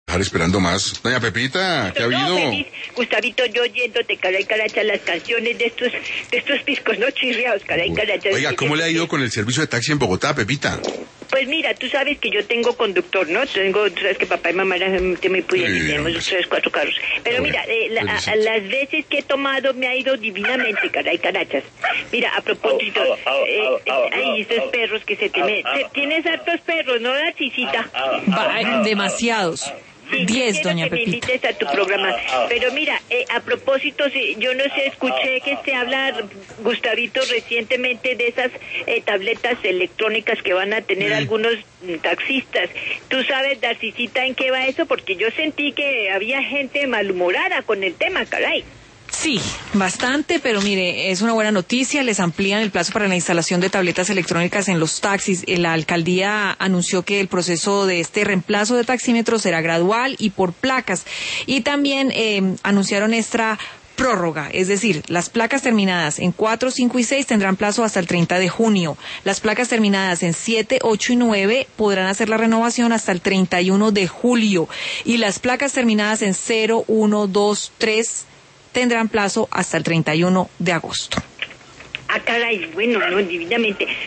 Dejar esperando más. Doña Pepita, ¿qué ha habido? Feliz, Gustavito, yo oyéndote, caray, caracha, las canciones de estos piscos no chirriados, caray, caracha. Oiga, ¿cómo le ha ido con el servicio de taxi en Bogotá, Pepita? Pues mira, tú sabes que yo tengo conductor, ¿no? Tú sabes que papá y mamá eran muy pudientes, Sí, tenemos pues. 3, 4 carros. Pero Bueno, mira, las veces que he tomado me ha ido divinamente, caray, carachas. Mira, a propósito, ay, esos perros que se te tienes hartos perros, ¿no, Narcisita? Demasiados. Sí, 10, quiero doña que me Pepita. invites a tu programa. Pero mira, a propósito, sí, yo no sé, escuché que se habla, Gustavito, recientemente de esas tabletas electrónicas que van a tener algunos taxistas. ¿Tú sabes, Narcisita, en qué va eso? Porque yo sentí que había gente malhumorada con el tema, caray. Sí, bastante, pero mire, es una buena noticia. Les amplían el plazo para la instalación de tabletas electrónicas en los taxis. La alcaldía anunció que el proceso de este reemplazo de taxímetros será gradual y por placas. Y también anunciaron esta prórroga, es decir, las placas terminadas en 4, 5 y 6 tendrán plazo hasta el 30 de junio. Las placas terminadas en 7, 8 y 9 podrán hacer la renovación hasta el 31 de julio. Y las placas terminadas en 0, 1, 2, 3 tendrán plazo hasta el 31 de agosto. Ah, caray, bueno, no, divinamente.